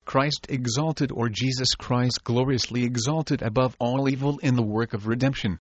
Christ exalted, or Jesus Christ gloriously exalted above all evil in the work of redemption.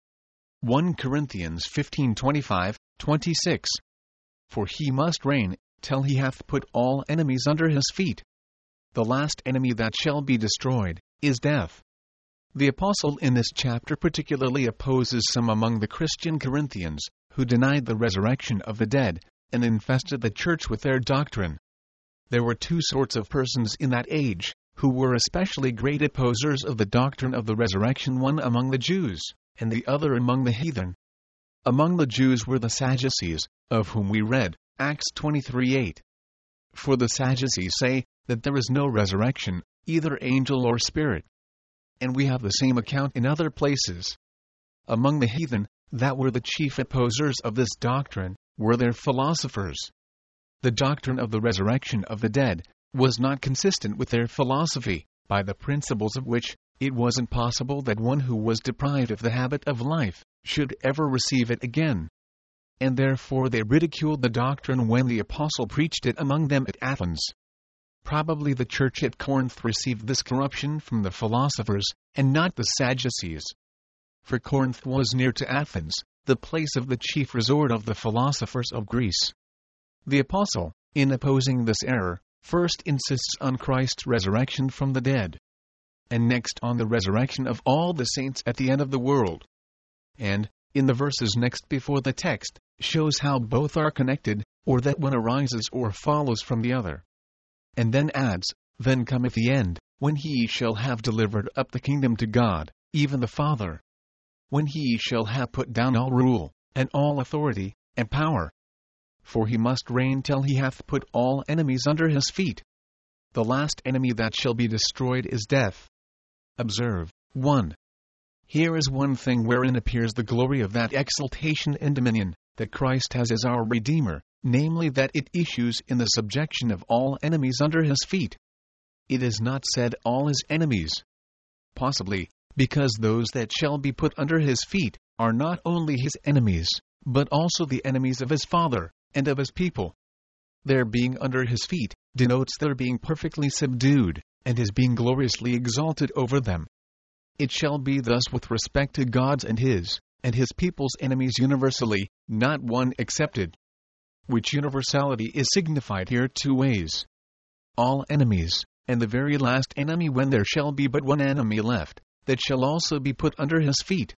1 Corinthians 15:25, 26. For he must reign, till he hath put all enemies under his feet. The last enemy that shall be destroyed is death. The apostle in this chapter particularly opposes some among the Christian Corinthians, who denied the resurrection of the dead, and infested the church with their doctrine. There were two sorts of persons in that age, who were especially great opposers of the doctrine of the resurrection, one among the Jews, and the other among the heathen. Among the Jews were the Sadducees, of whom we read, Acts 23:8. For the Sadducees say that there is no resurrection, either angel or spirit. And we have the same account in other places. Among the heathen, that were the chief opposers of this doctrine, were their philosophers. The doctrine of the resurrection of the dead was not consistent with their philosophy, by the principles of which it was impossible that one who was deprived of the habit of life should ever receive it again. And therefore they ridiculed the doctrine when the apostle preached it among them at Athens. Probably the church at Corinth received this corruption from the philosophers, and not the Sadducees. For Corinth was near to Athens, the place of the chief resort of the philosophers of Greece. The apostle, in opposing this error, first insists on Christ's resurrection from the dead, and next on the resurrection of all the saints at the end of the world. And, in the verses next before the text, shows how both are connected, or that one arises or follows from the other. And then adds, Then cometh the end, when he shall have delivered up the kingdom to God, even the Father. When he shall have put down all rule, and all authority, and power. For he must reign till he hath put all enemies under his feet. The last enemy that shall be destroyed is death. Observe, 1. Here is one thing wherein appears the glory of that exaltation and dominion that Christ has as our Redeemer, namely that it issues in the subjection of all enemies under his feet. It is not said all his enemies. Possibly, because those that shall be put under his feet are not only his enemies, but also the enemies of his Father, and of his people. Their being under his feet denotes their being perfectly subdued, and his being gloriously exalted over them. It shall be thus with respect to God's and his people's enemies universally, not one excepted. Which universality is signified here two ways. All enemies, and the very last enemy when there shall be but one enemy left, that shall also be put under his feet.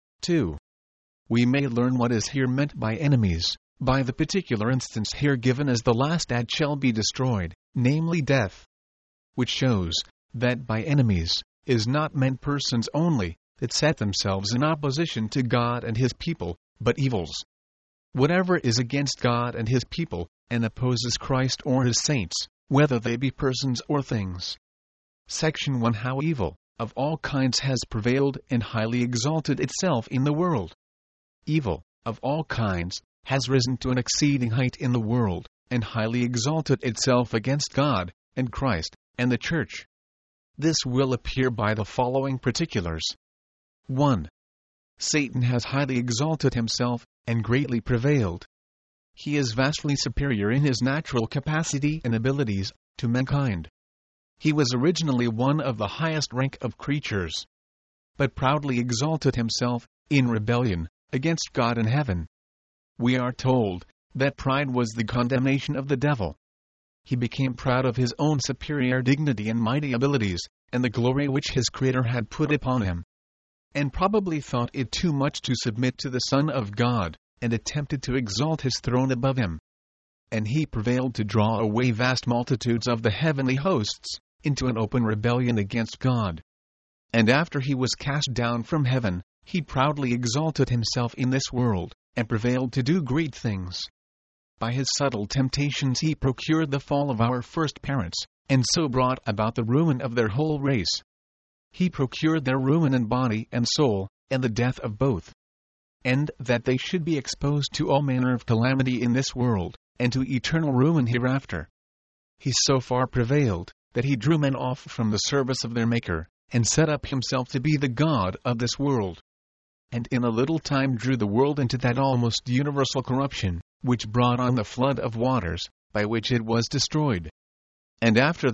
2. We may learn what is here meant by enemies, by the particular instance here given as the last that shall be destroyed, namely death. Which shows that by enemies is not meant persons only that set themselves in opposition to God and his people, but evils. Whatever is against God and his people, and opposes Christ or his saints, whether they be persons or things. Section 1. How evil, of all kinds, has prevailed and highly exalted itself in the world. Evil, of all kinds, has risen to an exceeding height in the world, and highly exalted itself against God, and Christ, and the Church. This will appear by the following particulars. 1. Satan has highly exalted himself, and greatly prevailed. He is vastly superior in his natural capacity and abilities to mankind. He was originally one of the highest rank of creatures, but proudly exalted himself, in rebellion, against God in heaven. We are told that pride was the condemnation of the devil. He became proud of his own superior dignity and mighty abilities, and the glory which his Creator had put upon him, and probably thought it too much to submit to the Son of God, and attempted to exalt his throne above him. And he prevailed to draw away vast multitudes of the heavenly hosts, into an open rebellion against God. And after he was cast down from heaven, he proudly exalted himself in this world, and prevailed to do great things. By his subtle temptations he procured the fall of our first parents, and so brought about the ruin of their whole race. He procured their ruin in body and soul, and the death of both. And that they should be exposed to all manner of calamity in this world, and to eternal ruin hereafter. He so far prevailed, that he drew men off from the service of their Maker, and set up himself to be the God of this world. And in a little time drew the world into that almost universal corruption, which brought on the flood of waters, by which it was destroyed. And after that,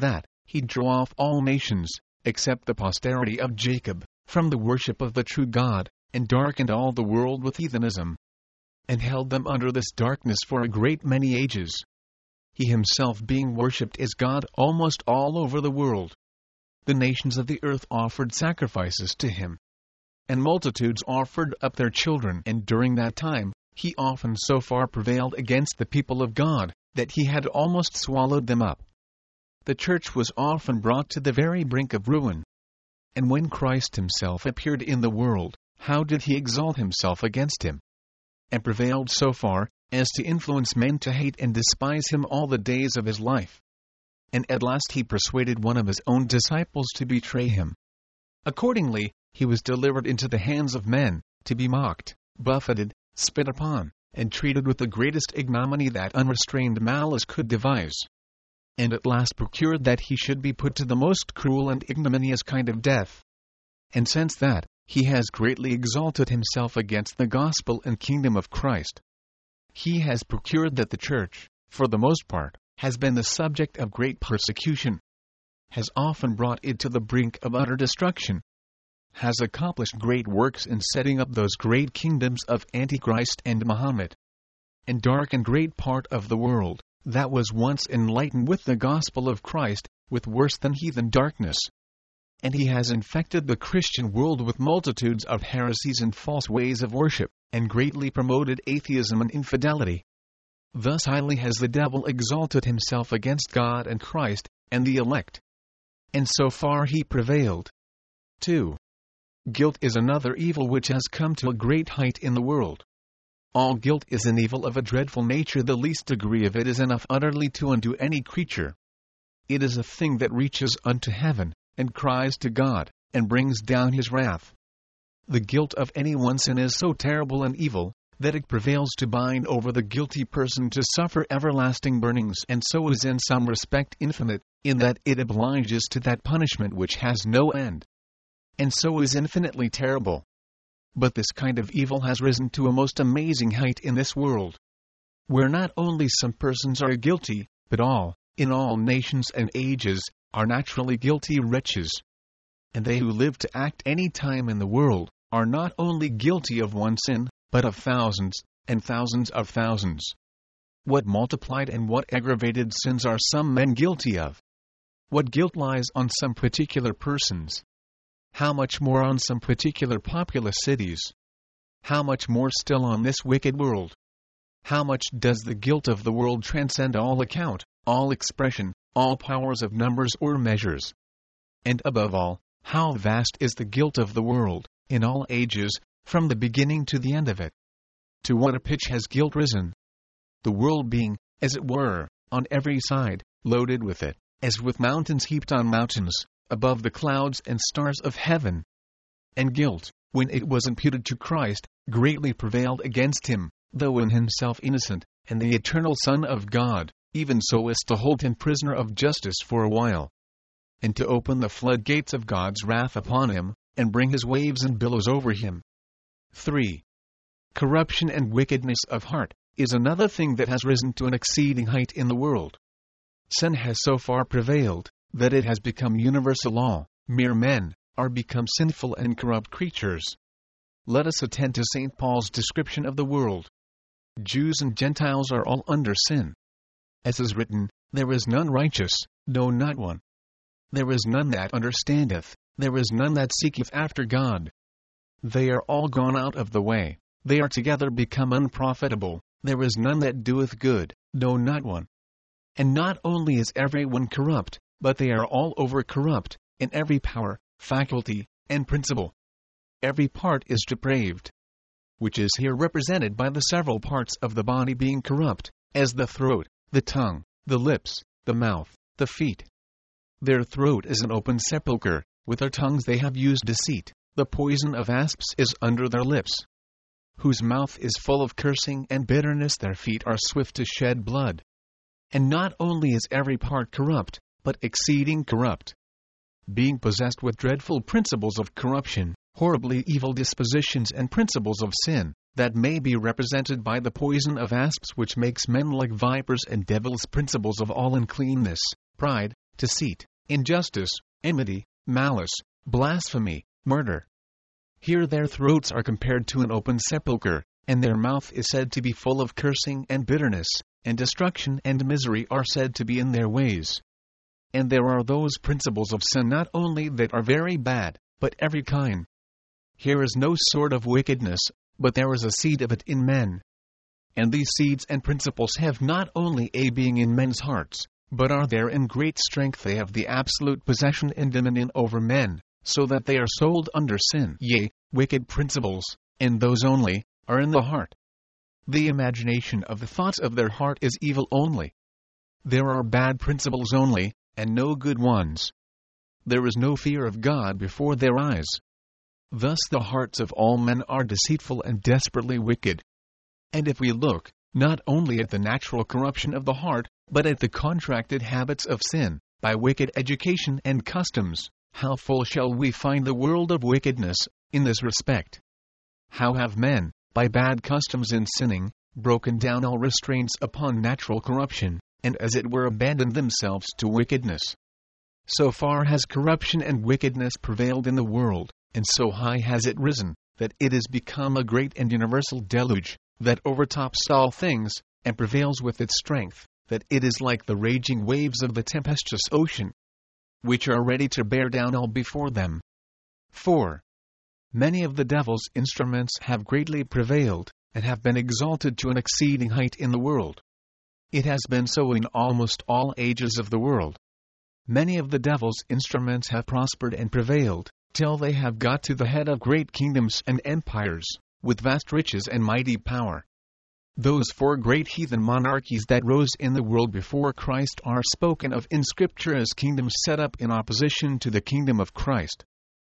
he drew off all nations, except the posterity of Jacob, from the worship of the true God, and darkened all the world with heathenism, and held them under this darkness for a great many ages. He himself being worshipped as God almost all over the world. The nations of the earth offered sacrifices to him, and multitudes offered up their children, and during that time, he often so far prevailed against the people of God, that he had almost swallowed them up. The church was often brought to the very brink of ruin. And when Christ himself appeared in the world, how did he exalt himself against him? And prevailed so far, as to influence men to hate and despise him all the days of his life. And at last he persuaded one of his own disciples to betray him. Accordingly, he was delivered into the hands of men, to be mocked, buffeted, spit upon, and treated with the greatest ignominy that unrestrained malice could devise. And at last procured that he should be put to the most cruel and ignominious kind of death. And since that, he has greatly exalted himself against the gospel and kingdom of Christ. He has procured that the church, for the most part, has been the subject of great persecution, has often brought it to the brink of utter destruction, has accomplished great works in setting up those great kingdoms of Antichrist and Mahomet, and darkened great part of the world that was once enlightened with the gospel of Christ, with worse than heathen darkness. And he has infected the Christian world with multitudes of heresies and false ways of worship, and greatly promoted atheism and infidelity. Thus highly has the devil exalted himself against God and Christ, and the elect. And so far he prevailed. 2. Guilt is another evil which has come to a great height in the world. All guilt is an evil of a dreadful nature. The least degree of it is enough utterly to undo any creature. It is a thing that reaches unto heaven, and cries to God, and brings down his wrath. The guilt of any one sin is so terrible and evil, that it prevails to bind over the guilty person to suffer everlasting burnings, and so is in some respect infinite, in that it obliges to that punishment which has no end, and so is infinitely terrible. But this kind of evil has risen to a most amazing height in this world, where not only some persons are guilty, but all, in all nations and ages, are naturally guilty wretches. And they who live to act any time in the world, are not only guilty of one sin, but of thousands, and thousands of thousands. What multiplied and what aggravated sins are some men guilty of? What guilt lies on some particular persons? How much more on some particular populous cities? How much more still on this wicked world? How much does the guilt of the world transcend all account, all expression, all powers of numbers or measures? And above all, how vast is the guilt of the world, in all ages, from the beginning to the end of it? To what a pitch has guilt risen? The world being, as it were, on every side, loaded with it, as with mountains heaped on mountains, above the clouds and stars of heaven. And guilt, when it was imputed to Christ, greatly prevailed against him, though in himself innocent, and the eternal Son of God, even so as to hold him prisoner of justice for a while, and to open the floodgates of God's wrath upon him, and bring his waves and billows over him. 3. Corruption and wickedness of heart is another thing that has risen to an exceeding height in the world. Sin has so far prevailed, that it has become universal law. Mere men are become sinful and corrupt creatures. Let us attend to St. Paul's description of the world. Jews and Gentiles are all under sin. As is written, there is none righteous, no, not one. There is none that understandeth, there is none that seeketh after God. They are all gone out of the way, they are together become unprofitable, there is none that doeth good, no, not one. And not only is every one corrupt, but they are all over corrupt, in every power, faculty, and principle. Every part is depraved, which is here represented by the several parts of the body being corrupt, as the throat, the tongue, the lips, the mouth, the feet. Their throat is an open sepulchre, with their tongues they have used deceit, the poison of asps is under their lips, whose mouth is full of cursing and bitterness, their feet are swift to shed blood. And not only is every part corrupt, but exceeding corrupt, being possessed with dreadful principles of corruption, horribly evil dispositions and principles of sin, that may be represented by the poison of asps which makes men like vipers, and devils, principles of all uncleanness, pride, deceit, injustice, enmity, malice, blasphemy, murder. Here their throats are compared to an open sepulchre, and their mouth is said to be full of cursing and bitterness, and destruction and misery are said to be in their ways. And there are those principles of sin not only that are very bad, but every kind. Here is no sort of wickedness, but there is a seed of it in men. And these seeds and principles have not only a being in men's hearts, but are there in great strength. They have the absolute possession and dominion over men, so that they are sold under sin. Yea, wicked principles, and those only, are in the heart. The imagination of the thoughts of their heart is evil only. There are bad principles only, and no good ones. There is no fear of God before their eyes. Thus the hearts of all men are deceitful and desperately wicked. And if we look, not only at the natural corruption of the heart, but at the contracted habits of sin, by wicked education and customs, how full shall we find the world of wickedness, in this respect? How have men, by bad customs in sinning, broken down all restraints upon natural corruption, and as it were abandoned themselves to wickedness? So far has corruption and wickedness prevailed in the world, and so high has it risen, that it has become a great and universal deluge, that overtops all things, and prevails with its strength, that it is like the raging waves of the tempestuous ocean, which are ready to bear down all before them. 4. Many of the devil's instruments have greatly prevailed, and have been exalted to an exceeding height in the world. It has been so in almost all ages of the world. Many of the devil's instruments have prospered and prevailed, till they have got to the head of great kingdoms and empires, with vast riches and mighty power. Those 4 great heathen monarchies that rose in the world before Christ are spoken of in Scripture as kingdoms set up in opposition to the kingdom of Christ.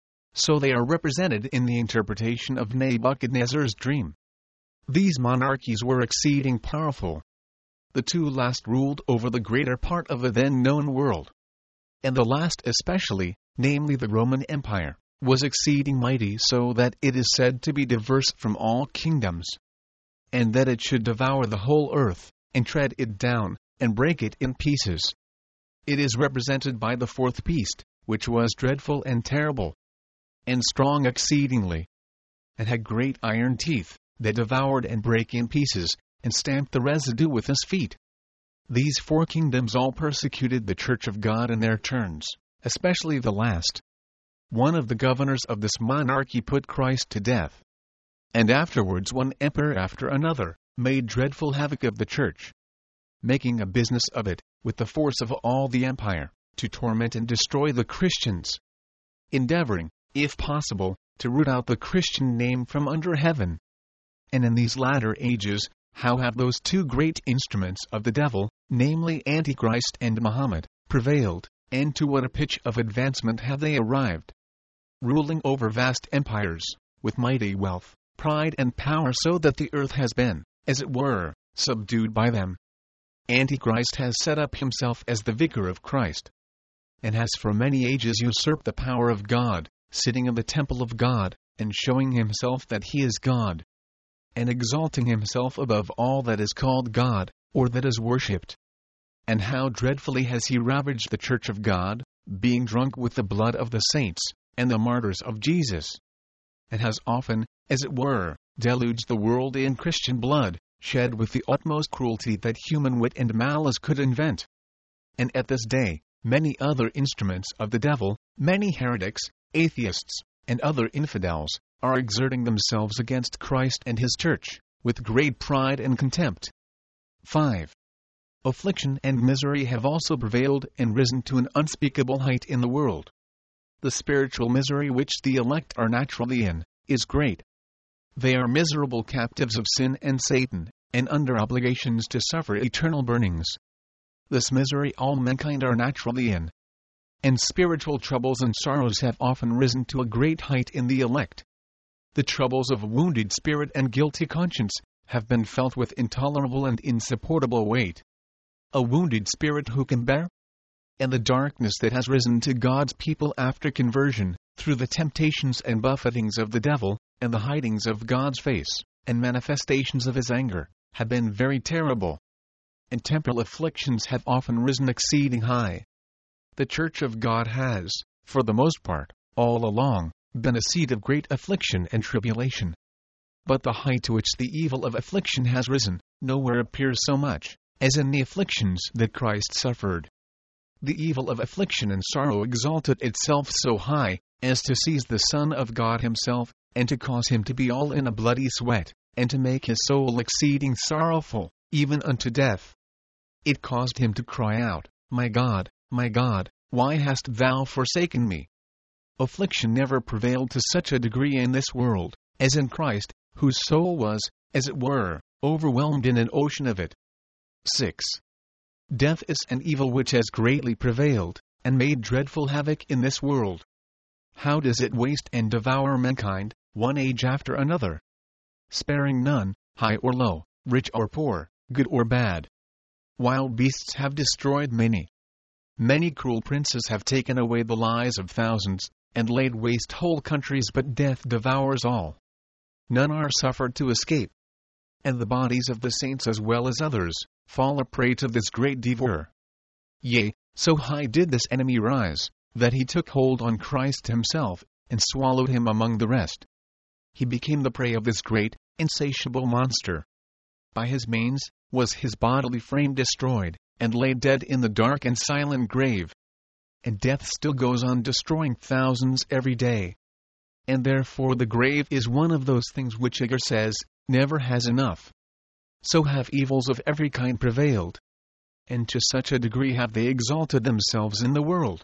So they are represented in the interpretation of Nebuchadnezzar's dream. These monarchies were exceeding powerful. The 2 last ruled over the greater part of the then known world. And the last especially, namely the Roman Empire, was exceeding mighty, so that it is said to be diverse from all kingdoms, and that it should devour the whole earth, and tread it down, and break it in pieces. It is represented by the 4th beast, which was dreadful and terrible, and strong exceedingly, and had great iron teeth, that devoured and brake in pieces, and stamped the residue with his feet. These 4 kingdoms all persecuted the Church of God in their turns, especially the last. One of the governors of this monarchy put Christ to death. And afterwards one emperor after another made dreadful havoc of the church, making a business of it, with the force of all the empire, to torment and destroy the Christians, endeavoring, if possible, to root out the Christian name from under heaven. And in these latter ages, how have those 2 great instruments of the devil, namely Antichrist and Muhammad, prevailed, and to what a pitch of advancement have they arrived? Ruling over vast empires, with mighty wealth, pride and power, so that the earth has been, as it were, subdued by them. Antichrist has set up himself as the vicar of Christ, and has for many ages usurped the power of God, sitting in the temple of God, and showing himself that he is God, and exalting himself above all that is called God, or that is worshipped. And how dreadfully has he ravaged the church of God, being drunk with the blood of the saints, and the martyrs of Jesus, and has often, as it were, deluged the world in Christian blood, shed with the utmost cruelty that human wit and malice could invent. And at this day, many other instruments of the devil, many heretics, atheists, and other infidels, are exerting themselves against Christ and his church, with great pride and contempt. 5. Affliction and misery have also prevailed and risen to an unspeakable height in the world. The spiritual misery which the elect are naturally in, is great. They are miserable captives of sin and Satan, and under obligations to suffer eternal burnings. This misery all mankind are naturally in. And spiritual troubles and sorrows have often risen to a great height in the elect. The troubles of a wounded spirit and guilty conscience have been felt with intolerable and insupportable weight. A wounded spirit who can bear? And the darkness that has risen to God's people after conversion, through the temptations and buffetings of the devil, and the hidings of God's face, and manifestations of his anger, have been very terrible. And temporal afflictions have often risen exceeding high. the Church of God has, for the most part, all along, been a seat of great affliction and tribulation. But the height to which the evil of affliction has risen, nowhere appears so much, as in the afflictions that Christ suffered. The evil of affliction and sorrow exalted itself so high, as to seize the Son of God himself, and to cause him to be all in a bloody sweat, and to make his soul exceeding sorrowful, even unto death. It caused him to cry out, my God, why hast thou forsaken me? Affliction never prevailed to such a degree in this world, as in Christ, whose soul was, as it were, overwhelmed in an ocean of it. 6. Death is an evil which has greatly prevailed, and made dreadful havoc in this world. How does it waste and devour mankind, one age after another? Sparing none, high or low, rich or poor, good or bad. Wild beasts have destroyed many. Many cruel princes have taken away the lives of thousands, and laid waste whole countries, but death devours all. None are suffered to escape. And the bodies of the saints as well as others, fall a prey to this great devourer. Yea, so high did this enemy rise, that he took hold on Christ himself, and swallowed him among the rest. He became the prey of this great, insatiable monster. By his means, was his bodily frame destroyed, and lay dead in the dark and silent grave. And death still goes on destroying thousands every day. And therefore the grave is one of those things which Agur says, never has enough. So have evils of every kind prevailed. And to such a degree have they exalted themselves in the world,